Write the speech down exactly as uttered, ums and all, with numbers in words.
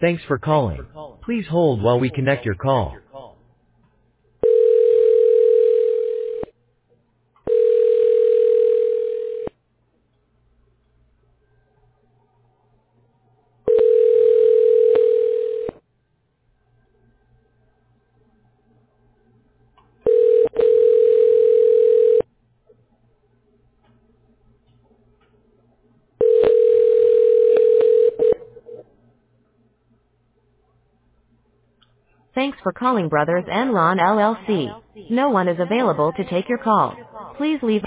Thanks for calling. Please hold while we connect your call. Thanks for calling Brothers Enron L L C. No one is available to take your call. Please leave